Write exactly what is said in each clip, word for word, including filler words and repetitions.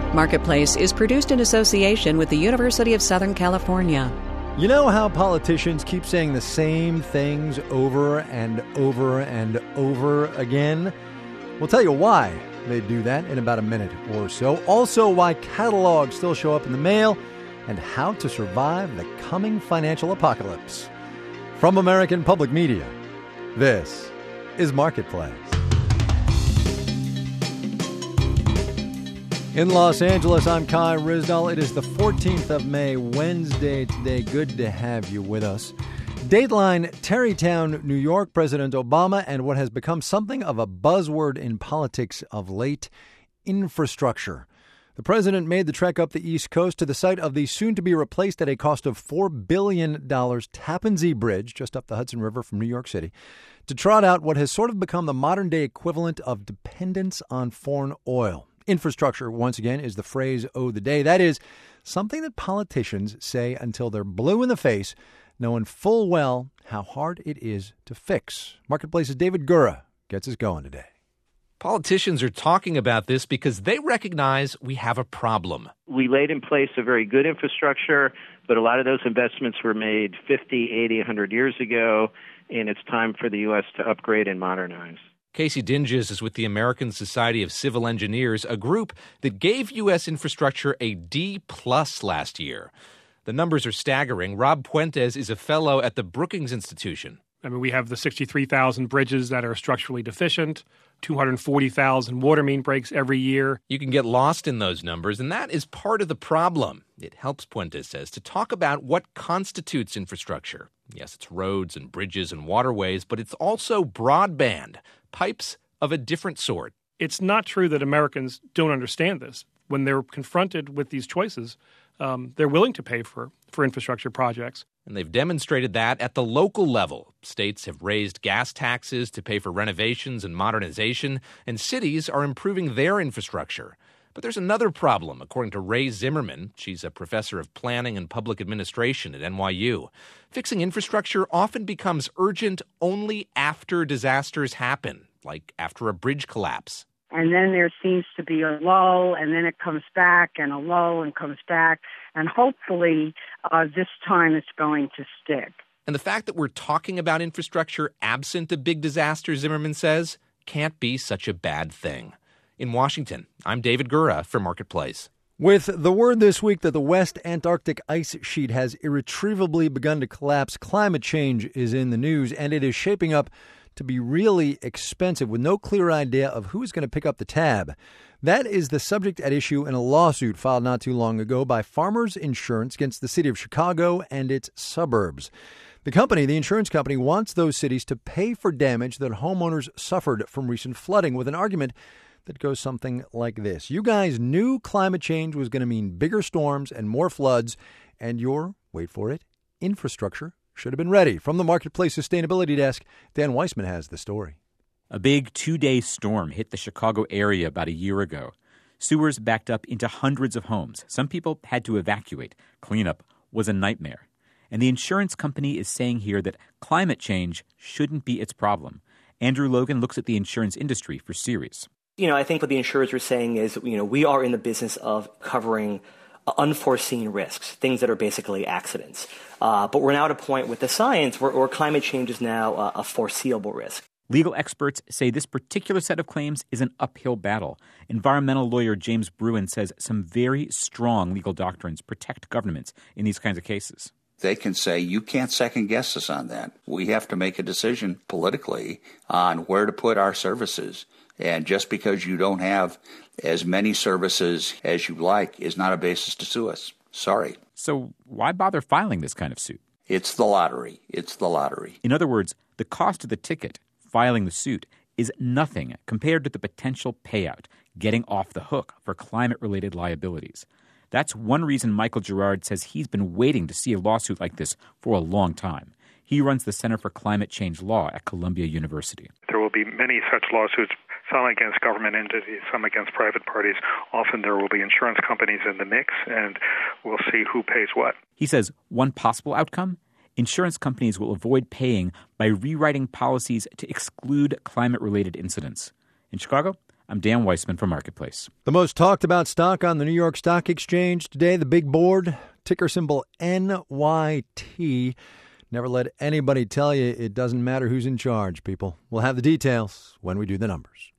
Marketplace is produced in association with the University of Southern California. You know how politicians keep saying the same things over and over and over again? We'll tell you why they do that in about a minute or so. Also, why catalogs still show up in the mail and how to survive the coming financial apocalypse. From American Public Media, this is Marketplace. In Los Angeles, I'm Kai Ryssdal. It is the fourteenth of May, Wednesday today. Good to have you with us. Dateline, Tarrytown, New York, President Obama, and what has become something of a buzzword in politics of late, infrastructure. The president made the trek up the East Coast to the site of the soon-to-be-replaced at a cost of four billion dollars Tappan Zee Bridge, just up the Hudson River from New York City, to trot out what has sort of become the modern-day equivalent of dependence on foreign oil. Infrastructure, once again, is the phrase of the day. That is something that politicians say until they're blue in the face, knowing full well how hard it is to fix. Marketplace's David Gura gets us going today. Politicians are talking about this because they recognize we have a problem. We laid in place a very good infrastructure, but a lot of those investments were made fifty, eighty, one hundred years ago, and it's time for the U S to upgrade and modernize. Casey Dinges is with the American Society of Civil Engineers, a group that gave U S infrastructure a D plus last year. The numbers are staggering. Rob Puentes is a fellow at the Brookings Institution. I mean, we have the sixty-three thousand bridges that are structurally deficient, two hundred forty thousand water main breaks every year. You can get lost in those numbers, and that is part of the problem. It helps, Puentes says, to talk about what constitutes infrastructure. Yes, it's roads and bridges and waterways, but it's also broadband, pipes of a different sort. It's not true that Americans don't understand this. When they're confronted with these choices, um, they're willing to pay for, for infrastructure projects. And they've demonstrated that at the local level. States have raised gas taxes to pay for renovations and modernization, and cities are improving their infrastructure. But there's another problem, according to Ray Zimmerman. She's a professor of planning and public administration at N Y U. Fixing infrastructure often becomes urgent only after disasters happen, like after a bridge collapse. And then there seems to be a lull, and then it comes back, and a lull, and comes back. And hopefully uh, this time it's going to stick. And the fact that we're talking about infrastructure absent a big disaster, Zimmerman says, can't be such a bad thing. In Washington, I'm David Gura for Marketplace. With the word this week that the West Antarctic ice sheet has irretrievably begun to collapse, climate change is in the news, and it is shaping up to be really expensive with no clear idea of who's going to pick up the tab. That is the subject at issue in a lawsuit filed not too long ago by Farmers Insurance against the city of Chicago and its suburbs. The company, the insurance company, wants those cities to pay for damage that homeowners suffered from recent flooding with an argument that goes something like this. You guys knew climate change was going to mean bigger storms and more floods, and your, wait for it, infrastructure should have been ready. From the Marketplace Sustainability Desk, Dan Weissman has the story. A big two-day storm hit the Chicago area about a year ago. Sewers backed up into hundreds of homes. Some people had to evacuate. Cleanup was a nightmare. And the insurance company is saying here that climate change shouldn't be its problem. Andrew Logan looks at the insurance industry for Ceres. You know, I think what the insurers are saying is, you know, we are in the business of covering unforeseen risks, things that are basically accidents. Uh, but we're now at a point with the science where, where climate change is now a, a foreseeable risk. Legal experts say this particular set of claims is an uphill battle. Environmental lawyer James Bruin says some very strong legal doctrines protect governments in these kinds of cases. They can say, you can't second guess us on that. We have to make a decision politically on where to put our services. And just because you don't have as many services as you like is not a basis to sue us. Sorry. So why bother filing this kind of suit? It's the lottery. It's the lottery. In other words, the cost of the ticket, filing the suit, is nothing compared to the potential payout, getting off the hook for climate-related liabilities. That's one reason Michael Gerard says he's been waiting to see a lawsuit like this for a long time. He runs the Center for Climate Change Law at Columbia University. There will be many such lawsuits, some against government entities, some against private parties. Often there will be insurance companies in the mix, and we'll see who pays what. He says one possible outcome? Insurance companies will avoid paying by rewriting policies to exclude climate-related incidents. In Chicago, I'm Dan Weissman for Marketplace. The most talked about stock on the New York Stock Exchange today, the big board, ticker symbol N Y T. Never let anybody tell you it doesn't matter who's in charge, people. We'll have the details when we do the numbers.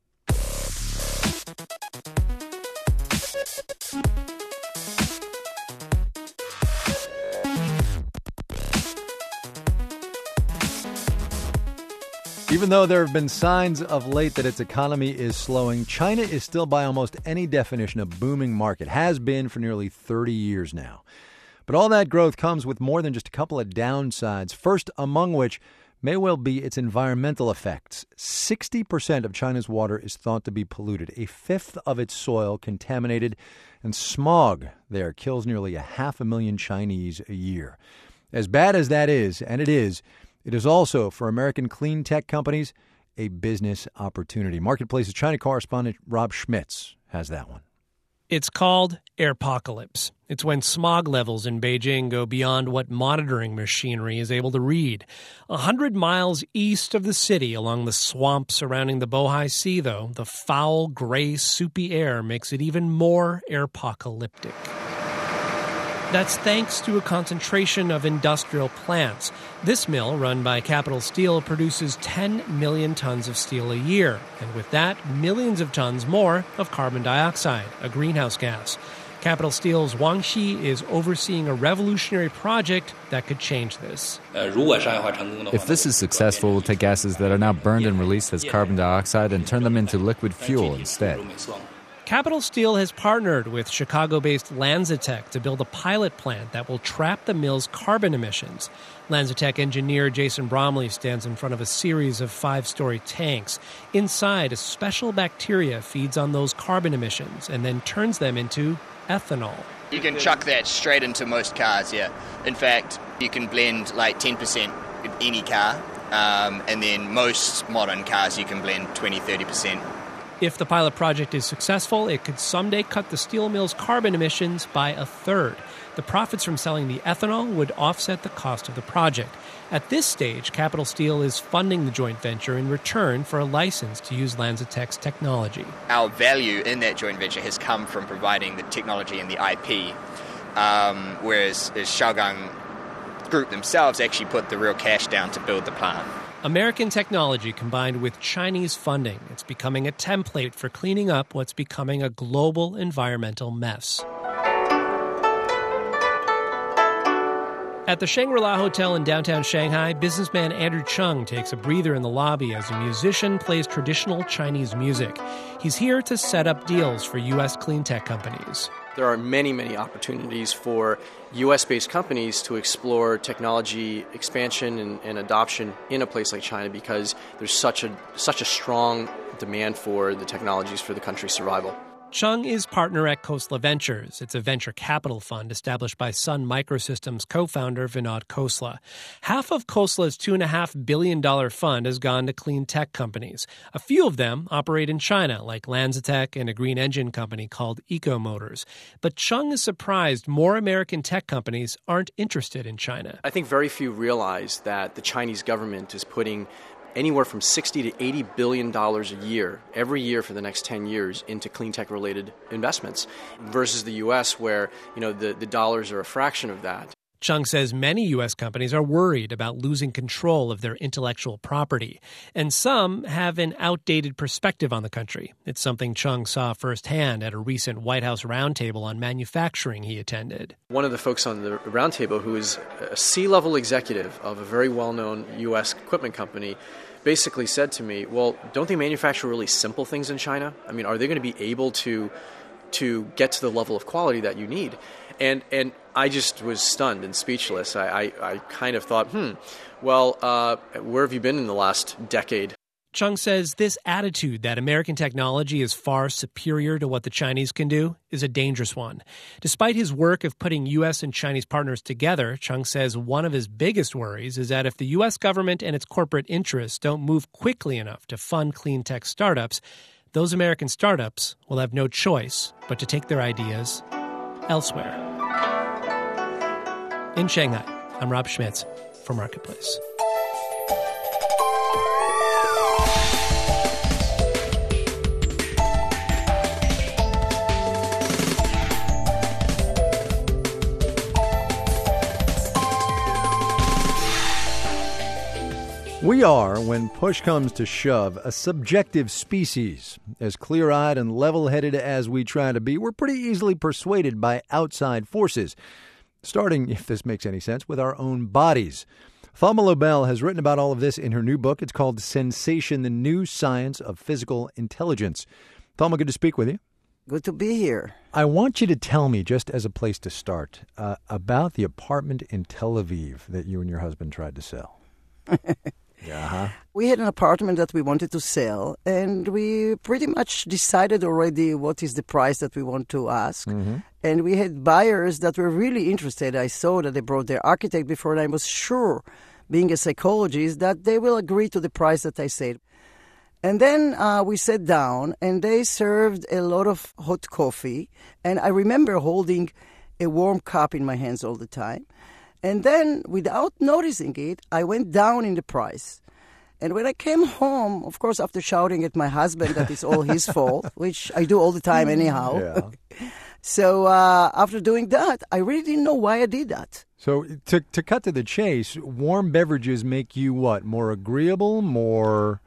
Even though there have been signs of late that its economy is slowing, China is still by almost any definition a booming market, has been for nearly thirty years now. But all that growth comes with more than just a couple of downsides, first among which may well be its environmental effects. sixty percent of China's water is thought to be polluted, a fifth of its soil contaminated, and smog there kills nearly a half a million Chinese a year. As bad as that is, and it is, it is also, for American clean tech companies, a business opportunity. Marketplace's China correspondent Rob Schmitz has that one. It's called airpocalypse. It's when smog levels in Beijing go beyond what monitoring machinery is able to read. A hundred miles east of the city, along the swamp surrounding the Bohai Sea, though, the foul, gray, soupy air makes it even more airpocalyptic. That's thanks to a concentration of industrial plants. This mill, run by Capital Steel, produces ten million tons of steel a year, and with that, millions of tons more of carbon dioxide, a greenhouse gas. Capital Steel's Wang Xi is overseeing a revolutionary project that could change this. If this is successful, we'll take gases that are now burned and released as carbon dioxide and turn them into liquid fuel instead. Capital Steel has partnered with Chicago-based LanzaTech to build a pilot plant that will trap the mill's carbon emissions. LanzaTech engineer Jason Bromley stands in front of a series of five-story tanks. Inside, a special bacteria feeds on those carbon emissions and then turns them into ethanol. You can chuck that straight into most cars, yeah. In fact, you can blend like ten percent in any car, um, and then most modern cars you can blend twenty to thirty percent. If the pilot project is successful, it could someday cut the steel mill's carbon emissions by a third. The profits from selling the ethanol would offset the cost of the project. At this stage, Capital Steel is funding the joint venture in return for a license to use LanzaTech's technology. Our value in that joint venture has come from providing the technology and the I P, um, whereas the Xiaogang Group themselves actually put the real cash down to build the plant. American technology combined with Chinese funding, it's becoming a template for cleaning up what's becoming a global environmental mess. At the Shangri-La Hotel in downtown Shanghai, businessman Andrew Chung takes a breather in the lobby as a musician plays traditional Chinese music. He's here to set up deals for U S clean tech companies. There are many, many opportunities for U S-based companies to explore technology expansion and, and adoption in a place like China because there's such a such a strong demand for the technologies for the country's survival. Chung is partner at Khosla Ventures. It's a venture capital fund established by Sun Microsystems co-founder Vinod Khosla. Half of Khosla's two point five billion dollars fund has gone to clean tech companies. A few of them operate in China, like LanzaTech and a green engine company called Eco Motors. But Chung is surprised more American tech companies aren't interested in China. I think very few realize that the Chinese government is putting anywhere from sixty to eighty billion dollars a year, every year for the next ten years, into clean tech related investments, versus the U S, where you know the, the dollars are a fraction of that. Chung says many U S companies are worried about losing control of their intellectual property, and some have an outdated perspective on the country. It's something Chung saw firsthand at a recent White House roundtable on manufacturing he attended. One of the folks on the roundtable, who is a C-level executive of a very well-known U S equipment company, basically said to me, well, don't they manufacture really simple things in China? I mean, are they going to be able to to get to the level of quality that you need? And and I just was stunned and speechless. I, I, I kind of thought, hmm, well, uh, where have you been in the last decade? Chung says this attitude that American technology is far superior to what the Chinese can do is a dangerous one. Despite his work of putting U S and Chinese partners together, Chung says one of his biggest worries is that if the U S government and its corporate interests don't move quickly enough to fund clean tech startups, those American startups will have no choice but to take their ideas elsewhere. In Shanghai, I'm Rob Schmitz for Marketplace. We are, when push comes to shove, a subjective species. As clear-eyed and level-headed as we try to be, we're pretty easily persuaded by outside forces, starting, if this makes any sense, with our own bodies. Thelma Lobel has written about all of this in her new book. It's called Sensation, the New Science of Physical Intelligence. Thelma, good to speak with you. Good to be here. I want you to tell me, just as a place to start, uh, about the apartment in Tel Aviv that you and your husband tried to sell. Yeah. Uh-huh. We had an apartment that we wanted to sell, and we pretty much decided already what is the price that we want to ask. Mm-hmm. And we had buyers that were really interested. I saw that they brought their architect before, and I was sure, being a psychologist, that they will agree to the price that I said. And then uh, we sat down, and they served a lot of hot coffee. And I remember holding a warm cup in my hands all the time. And then, without noticing it, I went down in the price. And when I came home, of course, after shouting at my husband that it's all his fault, which I do all the time anyhow. Yeah. So uh, after doing that, I really didn't know why I did that. So to to cut to the chase, warm beverages make you what? More agreeable, more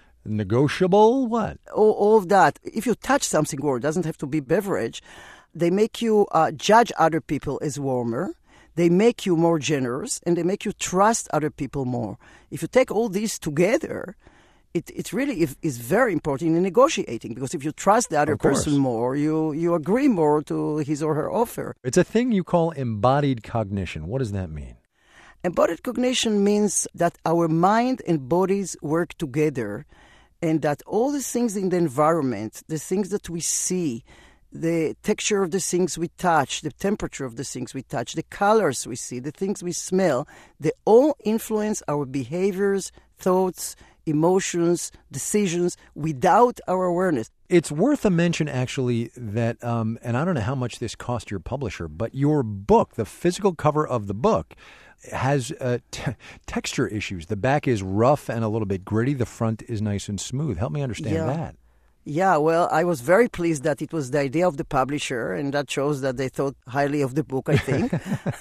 negotiable? What? All, all of that. If you touch something warm, it doesn't have to be beverage. They make you uh, judge other people as warmer. They make you more generous, and they make you trust other people more. If you take all these together, it it really is, is very important in negotiating, because if you trust the other person more, you, you agree more to his or her offer. It's a thing you call embodied cognition. What does that mean? Embodied cognition means that our mind and bodies work together, and that all the things in the environment, the things that we see, the texture of the things we touch, the temperature of the things we touch, the colors we see, the things we smell, they all influence our behaviors, thoughts, emotions, decisions without our awareness. It's worth a mention, actually, that, um, and I don't know how much this cost your publisher, but your book, the physical cover of the book, has uh, t- texture issues. The back is rough and a little bit gritty. The front is nice and smooth. Help me understand yeah. that. Yeah, well, I was very pleased that it was the idea of the publisher, and that shows that they thought highly of the book, I think.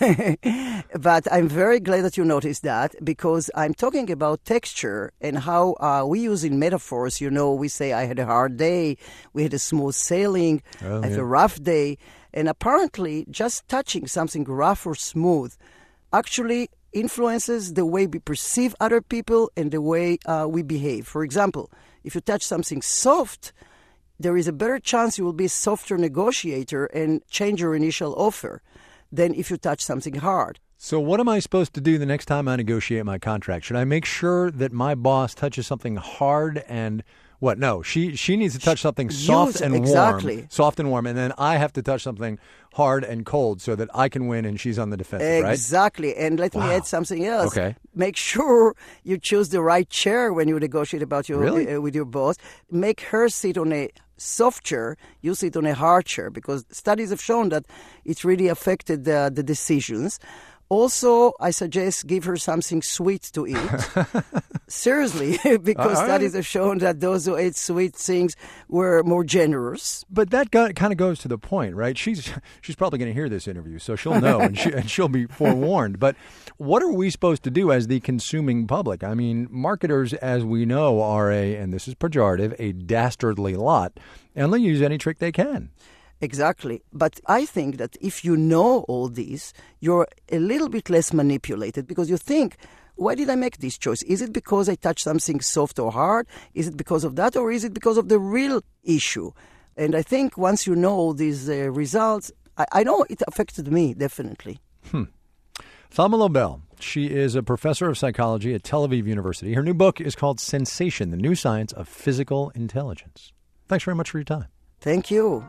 But I'm very glad that you noticed that, because I'm talking about texture and how uh, we use in metaphors. You know, we say, I had a hard day, we had a smooth sailing, oh, I had yeah. a rough day. And apparently, just touching something rough or smooth actually influences the way we perceive other people and the way uh, we behave. For example, if you touch something soft, there is a better chance you will be a softer negotiator and change your initial offer than if you touch something hard. So what am I supposed to do the next time I negotiate my contract? Should I make sure that my boss touches something hard and what? No, she she needs to touch something soft Use, and exactly. warm, soft and warm, and then I have to touch something hard and cold so that I can win and she's on the defensive, right? Exactly. And let wow. me add something else. Okay. Make sure you choose the right chair when you negotiate about your really? uh, with your boss. Make her sit on a soft chair, you sit on a hard chair, because studies have shown that it really affected uh, the decisions. Also, I suggest give her something sweet to eat. Seriously, because right. studies have shown that those who ate sweet things were more generous. But that got, kind of goes to the point, right? She's she's probably going to hear this interview, so she'll know and, she, and she'll be forewarned. But what are we supposed to do as the consuming public? I mean, marketers, as we know, are a, and this is pejorative, a dastardly lot, and they use any trick they can. Exactly. But I think that if you know all these, you're a little bit less manipulated, because you think, why did I make this choice? Is it because I touched something soft or hard? Is it because of that, or is it because of the real issue? And I think once you know all these uh, results, I, I know it affected me, definitely. Hmm. Thelma Lobel. She is a professor of psychology at Tel Aviv University. Her new book is called Sensation, the New Science of Physical Intelligence. Thanks very much for your time. Thank you.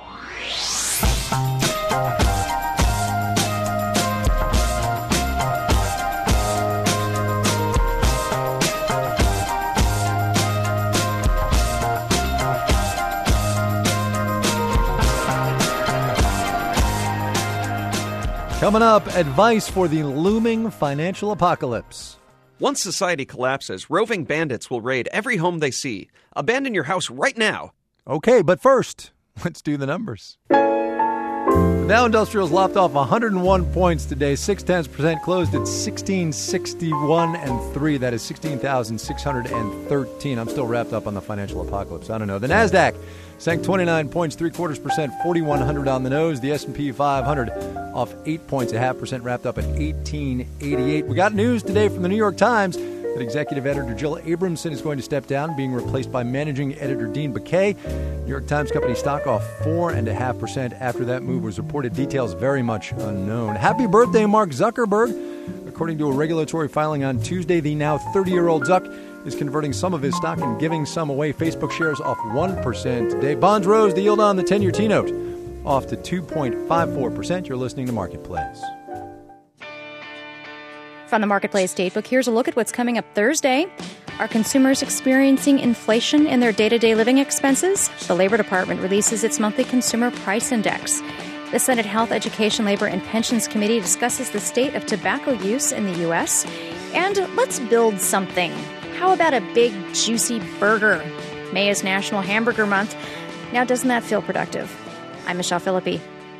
Coming up, advice for the looming financial apocalypse. Once society collapses, roving bandits will raid every home they see. Abandon your house right now. Okay, but first, let's do the numbers. The Dow Industrials lopped off one hundred one points today, six tenths percent, closed at sixteen sixty-one and three. That is sixteen thousand six hundred thirteen. I'm still wrapped up on the financial apocalypse. I don't know. The Nasdaq sank twenty-nine points, three quarters percent, forty-one hundred on the nose. The S and P five hundred off eight points, a half percent, wrapped up at eighteen eighty-eight. We got news today from the New York Times that executive editor Jill Abramson is going to step down, being replaced by managing editor Dean Baquet. New York Times Company stock off four and a half percent after that move was reported. Details very much unknown. Happy birthday, Mark Zuckerberg. According to a regulatory filing on Tuesday, the now thirty-year-old Zuck is converting some of his stock and giving some away. Facebook shares off one percent today. Bonds rose, the yield on the ten-year T-note off to two point five four percent. You're listening to Marketplace. From the Marketplace Datebook, here's a look at what's coming up Thursday. Are consumers experiencing inflation in their day-to-day living expenses? The Labor Department releases its monthly Consumer Price Index. The Senate Health, Education, Labor, and Pensions Committee discusses the state of tobacco use in the U S. And let's build something. How about a big, juicy burger? May is National Hamburger Month. Now, doesn't that feel productive? I'm Michelle Philippi.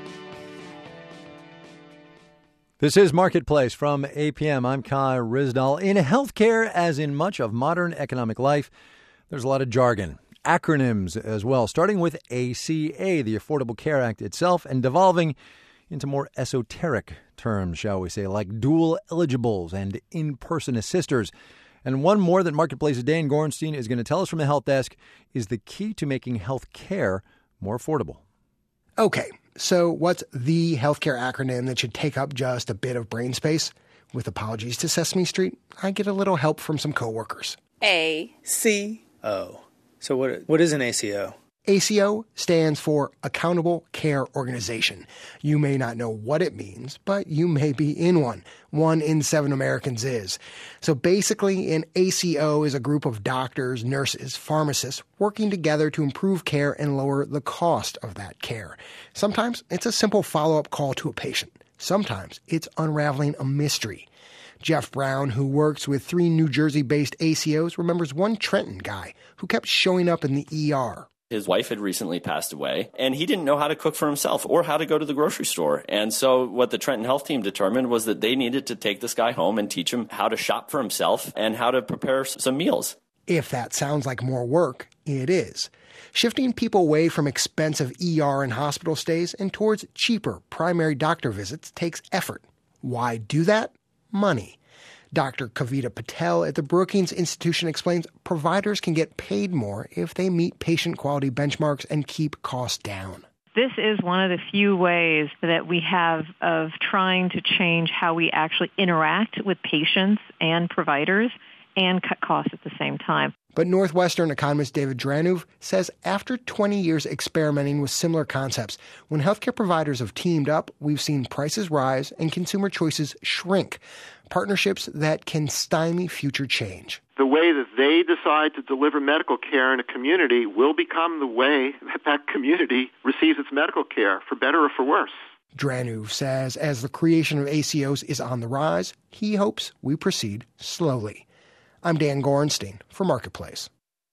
This is Marketplace from A P M. I'm Kai Ryssdal. In healthcare, as in much of modern economic life, there's a lot of jargon, acronyms as well, starting with A C A, the Affordable Care Act itself, and devolving into more esoteric terms, shall we say, like dual eligibles and in-person assisters. And one more that Marketplace's Dan Gorenstein is going to tell us from the help desk is the key to making health care more affordable. Okay, so what's the healthcare acronym that should take up just a bit of brain space? With apologies to Sesame Street, I get a little help from some coworkers. A C O. So what what is an A C O? A C O stands for Accountable Care Organization. You may not know what it means, but you may be in one. One in seven Americans is. So basically, an A C O is a group of doctors, nurses, pharmacists working together to improve care and lower the cost of that care. Sometimes it's a simple follow-up call to a patient. Sometimes it's unraveling a mystery. Jeff Brown, who works with three New Jersey-based A C Os, remembers one Trenton guy who kept showing up in the E R. His wife had recently passed away, and he didn't know how to cook for himself or how to go to the grocery store. And so what the Trenton Health team determined was that they needed to take this guy home and teach him how to shop for himself and how to prepare some meals. If that sounds like more work, it is. Shifting people away from expensive E R and hospital stays and towards cheaper primary doctor visits takes effort. Why do that? Money. Doctor Kavita Patel at the Brookings Institution explains providers can get paid more if they meet patient quality benchmarks and keep costs down. This is one of the few ways that we have of trying to change how we actually interact with patients and providers and cut costs at the same time. But Northwestern economist David Dranuv says after twenty years experimenting with similar concepts, when healthcare providers have teamed up, we've seen prices rise and consumer choices shrink, partnerships that can stymie future change. The way that they decide to deliver medical care in a community will become the way that that community receives its medical care, for better or for worse. Dranuv says as the creation of A C Os is on the rise, he hopes we proceed slowly. I'm Dan Gorenstein for Marketplace.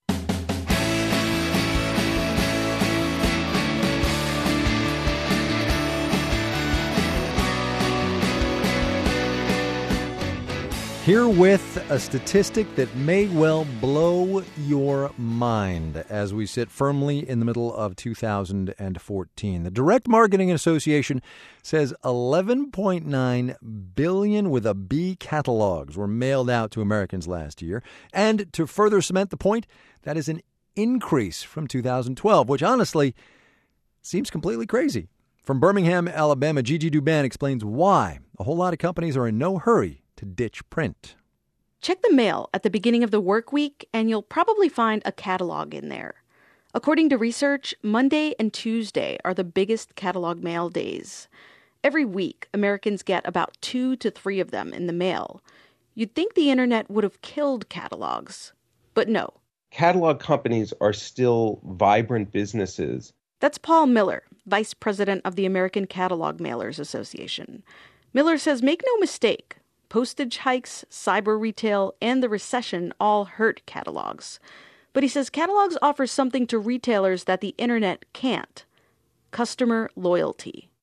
Here with a statistic that may well blow your mind as we sit firmly in the middle of two thousand fourteen. The Direct Marketing Association says eleven point nine billion with a B catalogs were mailed out to Americans last year. And to further cement the point, that is an increase from two thousand twelve, which honestly seems completely crazy. From Birmingham, Alabama, Gigi Duban explains why a whole lot of companies are in no hurry to ditch print. Check the mail at the beginning of the work week, and you'll probably find a catalog in there. According to research, Monday and Tuesday are the biggest catalog mail days. Every week, Americans get about two to three of them in the mail. You'd think the internet would have killed catalogs, but no. Catalog companies are still vibrant businesses. That's Paul Miller, vice president of the American Catalog Mailers Association. Miller says, make no mistake, postage hikes, cyber retail, and the recession all hurt catalogs. But he says catalogs offer something to retailers that the internet can't: customer loyalty.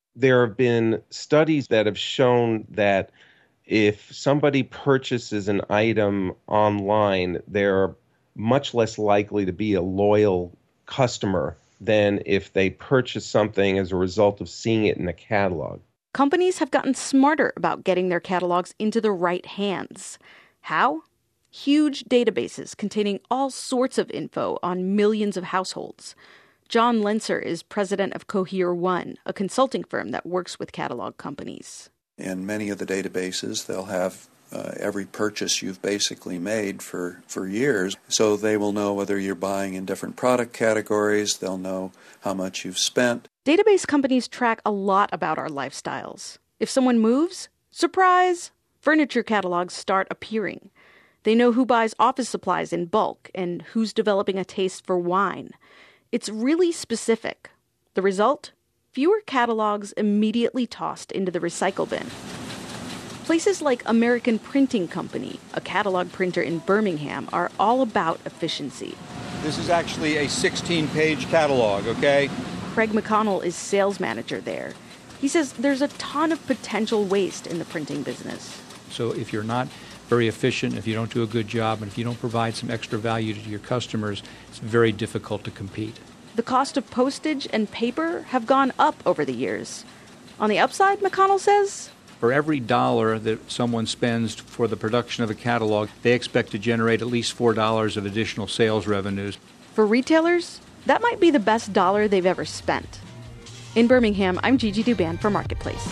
There have been studies that have shown that if somebody purchases an item online, they're much less likely to be a loyal customer than if they purchase something as a result of seeing it in a catalog. Companies have gotten smarter about getting their catalogs into the right hands. How? Huge databases containing all sorts of info on millions of households. John Lenser is president of Cohere One, a consulting firm that works with catalog companies. In many of the databases, they'll have uh, every purchase you've basically made for, for years. So they will know whether you're buying in different product categories. They'll know how much you've spent. Database companies track a lot about our lifestyles. If someone moves, surprise, furniture catalogs start appearing. They know who buys office supplies in bulk and who's developing a taste for wine. It's really specific. The result? Fewer catalogs immediately tossed into the recycle bin. Places like American Printing Company, a catalog printer in Birmingham, are all about efficiency. This is actually a sixteen-page catalog, okay? Craig McConnell is sales manager there. He says there's a ton of potential waste in the printing business. So if you're not very efficient, if you don't do a good job, and if you don't provide some extra value to your customers, it's very difficult to compete. The cost of postage and paper have gone up over the years. On the upside, McConnell says, for every dollar that someone spends for the production of a catalog, they expect to generate at least four dollars of additional sales revenues. For retailers, that might be the best dollar they've ever spent. In Birmingham, I'm Gigi Duban for Marketplace.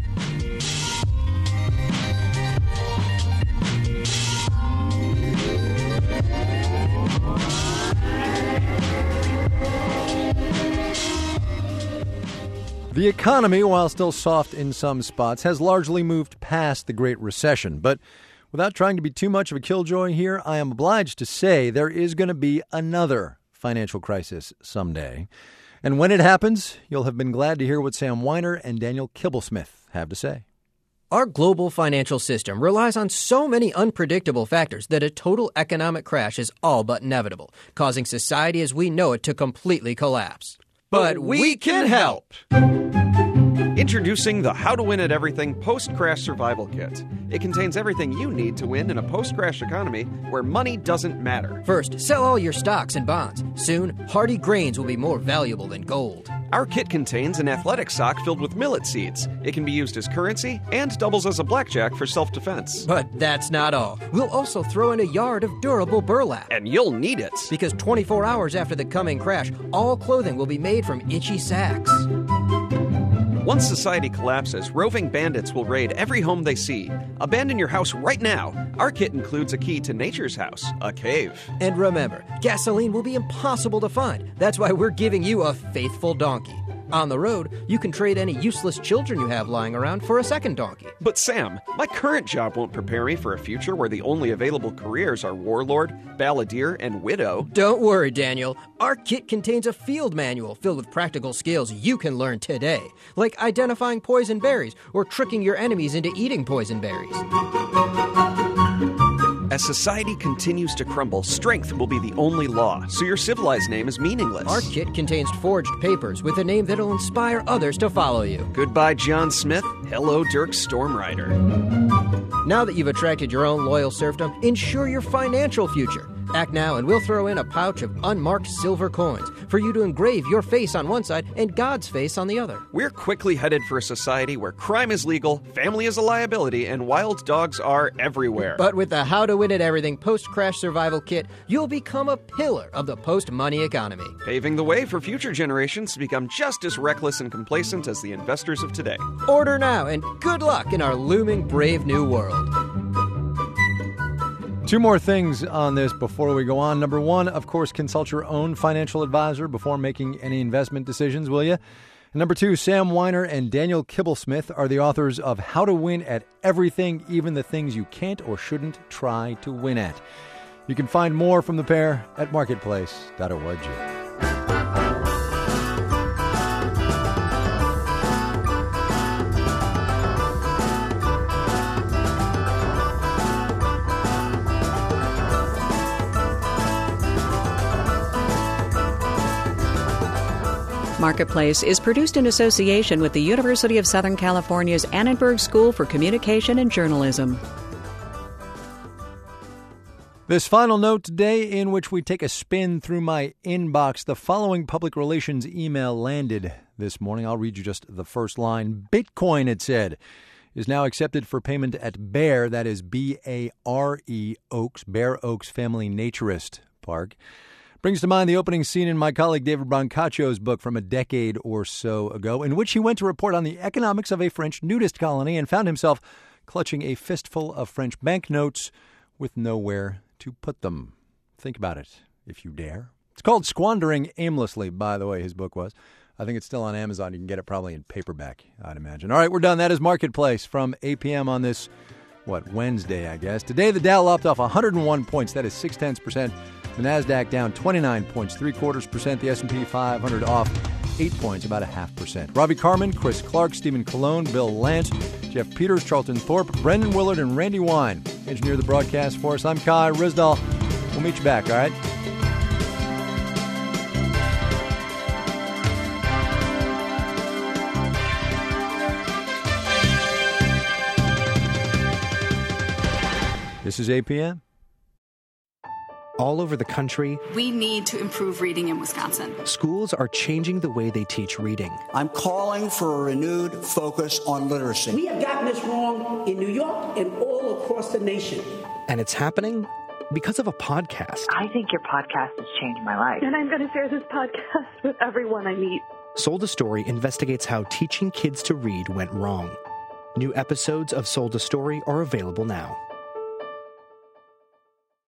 The economy, while still soft in some spots, has largely moved past the Great Recession. But without trying to be too much of a killjoy here, I am obliged to say there is going to be another financial crisis someday. And when it happens, you'll have been glad to hear what Sam Weiner and Daniel Kibblesmith have to say. Our global financial system relies on so many unpredictable factors that a total economic crash is all but inevitable, causing society as we know it to completely collapse. But we can help! Introducing the How to Win at Everything Post-Crash Survival Kit. It contains everything you need to win in a post-crash economy where money doesn't matter. First, sell all your stocks and bonds. Soon, Hardy grains will be more valuable than gold. Our kit contains an athletic sock filled with millet seeds. It can be used as currency and doubles as a blackjack for self-defense. But that's not all. We'll also throw in a yard of durable burlap. And you'll need it. Because twenty-four hours after the coming crash, all clothing will be made from itchy sacks. Once society collapses, roving bandits will raid every home they see. Abandon your house right now. Our kit includes a key to nature's house, a cave. And remember, gasoline will be impossible to find. That's why we're giving you a faithful donkey. On the road, you can trade any useless children you have lying around for a second donkey. But Sam, my current job won't prepare me for a future where the only available careers are warlord, balladeer, and widow. Don't worry, Daniel. Our kit contains a field manual filled with practical skills you can learn today, like identifying poison berries or tricking your enemies into eating poison berries. As society continues to crumble, strength will be the only law, so your civilized name is meaningless. Our kit contains forged papers with a name that'll inspire others to follow you. Goodbye, John Smith. Hello, Dirk Stormrider. Now that you've attracted your own loyal serfdom, ensure your financial future. Act now and we'll throw in a pouch of unmarked silver coins for you to engrave your face on one side and God's face on the other. We're quickly headed for a society where crime is legal, family is a liability, and wild dogs are everywhere. But with the How to Win at Everything Post-Crash Survival Kit, you'll become a pillar of the post-money economy. Paving the way for future generations to become just as reckless and complacent as the investors of today. Order now and good luck in our looming brave new world. Two more things on this before we go on. Number one, of course, consult your own financial advisor before making any investment decisions, will you? And number two, Sam Weiner and Daniel Kibblesmith are the authors of How to Win at Everything, Even the Things You Can't or Shouldn't Try to Win At. You can find more from the pair at marketplace dot org. Marketplace is produced in association with the University of Southern California's Annenberg School for Communication and Journalism. This final note today, in which we take a spin through my inbox. The following public relations email landed this morning. I'll read you just the first line. Bitcoin, it said, is now accepted for payment at Bear, that is B A R E Oaks, Bear Oaks Family Naturist Park. Brings to mind the opening scene in my colleague David Brancaccio's book from a decade or so ago, in which he went to report on the economics of a French nudist colony and found himself clutching a fistful of French banknotes with nowhere to put them. Think about it, if you dare. It's called Squandering Aimlessly, by the way, his book was. I think it's still on Amazon. You can get it probably in paperback, I'd imagine. All right, we're done. That is Marketplace from eight p.m. on this, what, Wednesday, I guess. Today, the Dow lopped off one hundred one points. That is six tenths percent. The NASDAQ down twenty-nine points, three quarters percent. The S and P five hundred off eight points, about a half percent. Robbie Carmen, Chris Clark, Stephen Colon, Bill Lance, Jeff Peters, Charlton Thorpe, Brendan Willard, and Randy Wine engineer the broadcast for us. I'm Kai Ryssdal. We'll meet you back, all right? This is eight p.m. All over the country, we need to improve reading in Wisconsin. Schools are changing the way they teach reading. I'm calling for a renewed focus on literacy. We have gotten this wrong in New York and all across the nation. And it's happening because of a podcast. I think your podcast has changed my life. And I'm going to share this podcast with everyone I meet. Sold a Story investigates how teaching kids to read went wrong. New episodes of Sold a Story are available now.